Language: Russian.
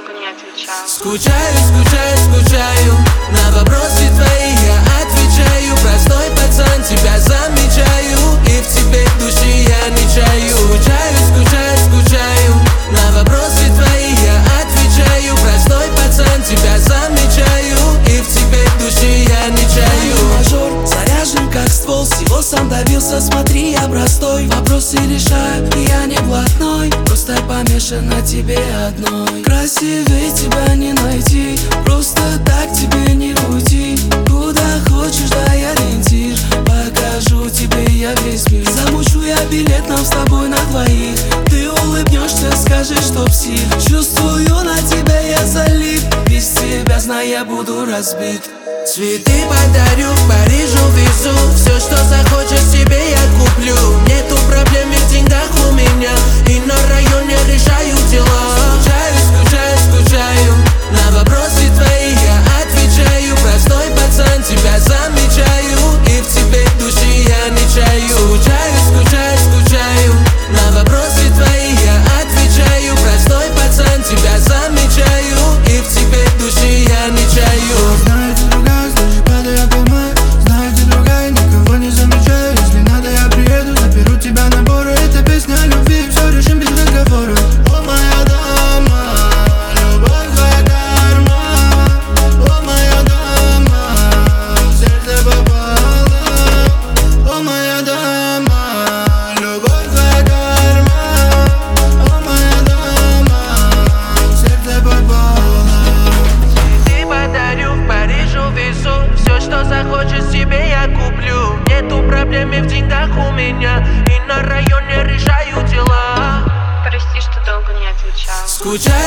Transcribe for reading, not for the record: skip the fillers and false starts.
долго не отвечал. Скучаю, скучаю, скучаю. На вопросы твои я отвечаю. Простой пацан, тебя замечаю. И в тебе души я не чаю. Скучаю, скучаю, скучаю. На вопросы твои я отвечаю. Простой пацан, тебя замечаю. И в тебе души я не чаю. Мажор, заряжен как ствол. Всего сам добился, смотри, я простой. Вопросы решаю, и я не блатной. Просто помешан на тебе одной. Красивее тебя не найти. Просто так тебе не уйти. Куда хочешь, дай ориентир. Покажу тебе я весь мир. Замучу я билет нам с тобой на двоих. Ты улыбнешься, скажешь, что псих. Чувствую, на тебя я залип. Без тебя, знаю, я буду разбит. Цветы подарю, в Парижу везу. Все, что захочешь, себе я куплю. Нету проблем, ведь в деньгах у меня. И на районе решаю дела. Скучаю, скучаю, скучаю. На вопросы твои я отвечаю. Простой пацан, тебя замечаю. И в тебе души я не чаю. Скучаю, скучаю, скучаю. На вопросы твои я отвечаю. Простой пацан, тебя замечаю. И в тебе души я не чаю. Захочешь, себе я куплю. Нету проблем в деньгах у меня. И на районе решаю дела. Прости, что долго не отвечал. Скучаю,